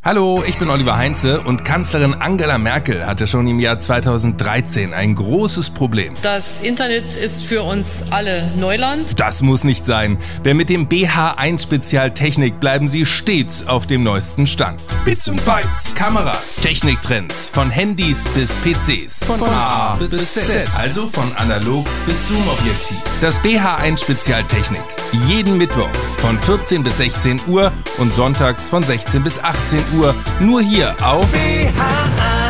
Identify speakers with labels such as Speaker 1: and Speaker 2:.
Speaker 1: Hallo, ich bin Oliver Heinze und Kanzlerin Angela Merkel hatte schon im Jahr 2013 ein großes Problem.
Speaker 2: Das Internet ist für uns alle Neuland.
Speaker 1: Das muss nicht sein, denn mit dem BH1 Spezialtechnik bleiben Sie stets auf dem neuesten Stand. Bits und Bytes, Kameras, Techniktrends, von Handys bis PCs, von A bis Z, also von analog bis Zoom-Objektiv. Das BH1 Spezialtechnik, jeden Mittwoch von 14 bis 16 Uhr und sonntags von 16 bis 18 Uhr, nur hier auf BH1.